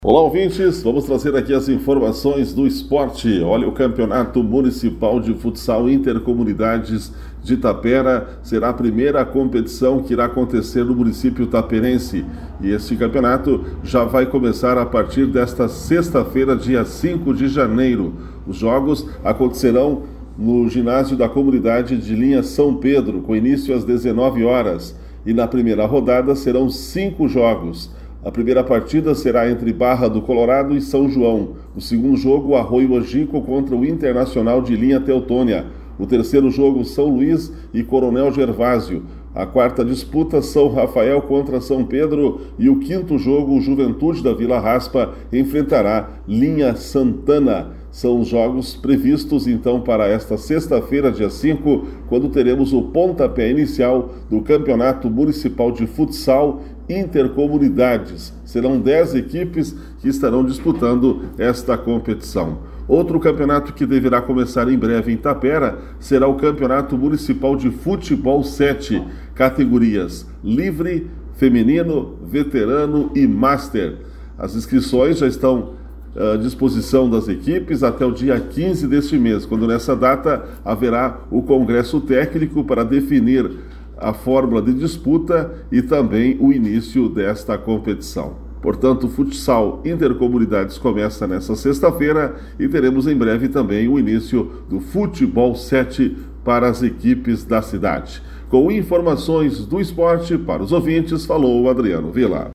Olá, ouvintes! Vamos trazer aqui as informações do esporte. Olha, o Campeonato Municipal de Futsal Intercomunidades de Tapera será a primeira competição que irá acontecer no município taperense. E esse campeonato já vai começar a partir desta sexta-feira, dia 5 de janeiro. Os jogos acontecerão no ginásio da comunidade de Linha São Pedro, com início às 19 horas. E na primeira rodada serão 5 jogos. A primeira partida será entre Barra do Colorado e São João. O segundo jogo, Arroio Angico contra o Internacional de Linha Teutônia. O terceiro jogo, São Luís e Coronel Gervásio. A quarta disputa, São Rafael contra São Pedro. E o quinto jogo, o Juventude da Vila Raspa enfrentará Linha Santana. São os jogos previstos, então, para esta sexta-feira, dia 5, quando teremos o pontapé inicial do Campeonato Municipal de Futsal Intercomunidades. Serão 10 equipes que estarão disputando esta competição. Outro campeonato que deverá começar em breve em Tapera será o Campeonato Municipal de Futebol 7, categorias livre, feminino, veterano e master. As inscrições já estão à disposição das equipes até o dia 15 deste mês, quando nessa data haverá o congresso técnico para definir a fórmula de disputa e também o início desta competição. Portanto, o futsal Intercomunidades começa nessa sexta-feira e teremos em breve também o início do Futebol 7 para as equipes da cidade. Com informações do esporte para os ouvintes, falou Adriano Villa.